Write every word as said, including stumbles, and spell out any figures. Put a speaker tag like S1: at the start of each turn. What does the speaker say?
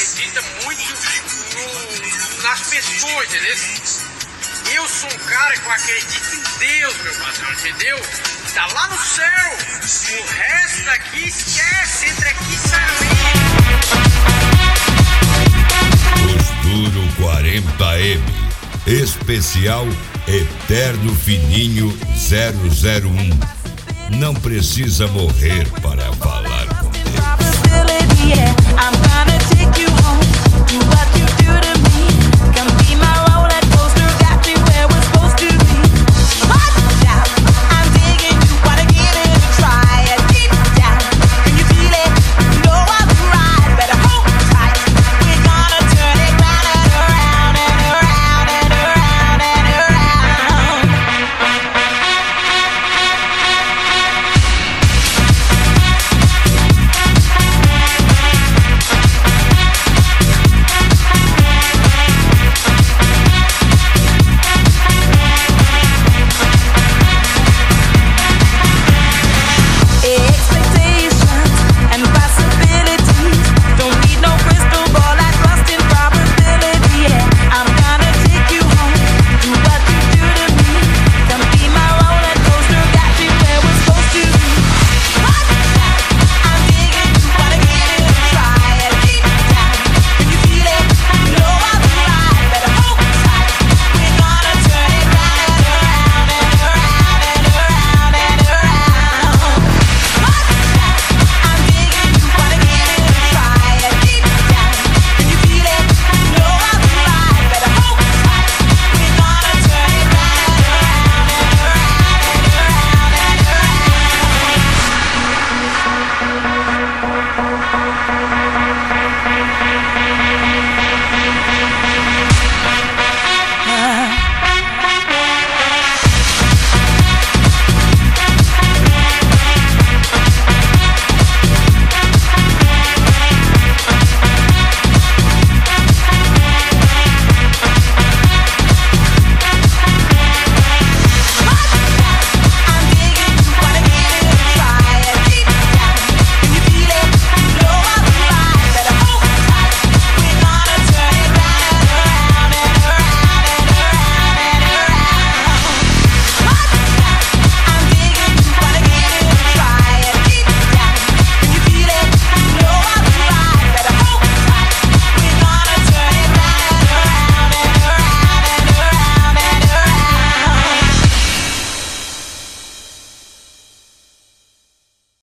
S1: acredita muito no, nas pessoas, entendeu? Eu sou um cara que eu acredito em Deus, meu patrão, entendeu? Tá lá no céu. O resto daqui esquece, entra aqui e sai ali.
S2: Duro quarenta M, especial Eterno Fininho zero zero um. Não precisa morrer para falar com Deus.